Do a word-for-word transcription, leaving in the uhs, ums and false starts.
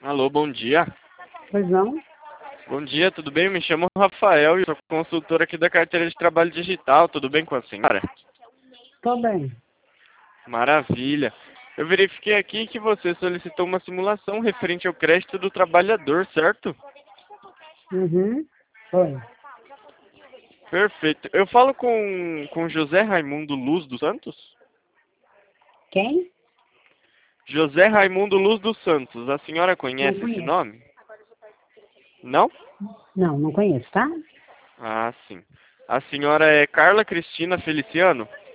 Alô, bom dia. Pois não? Bom dia, tudo bem? Me chamo Rafael e sou consultor aqui da carteira de trabalho digital. Tudo bem com a senhora? Tô bem. Maravilha. Eu verifiquei aqui que você solicitou uma simulação referente ao crédito do trabalhador, certo? Uhum. Foi. Perfeito. Eu falo com, com José Raimundo Luz dos Santos? Quem? José Raimundo Luz dos Santos. A senhora Não conhece esse conheço. nome? Não? Não, não conheço, tá? Ah, sim. A senhora é Carla Cristina Feliciano?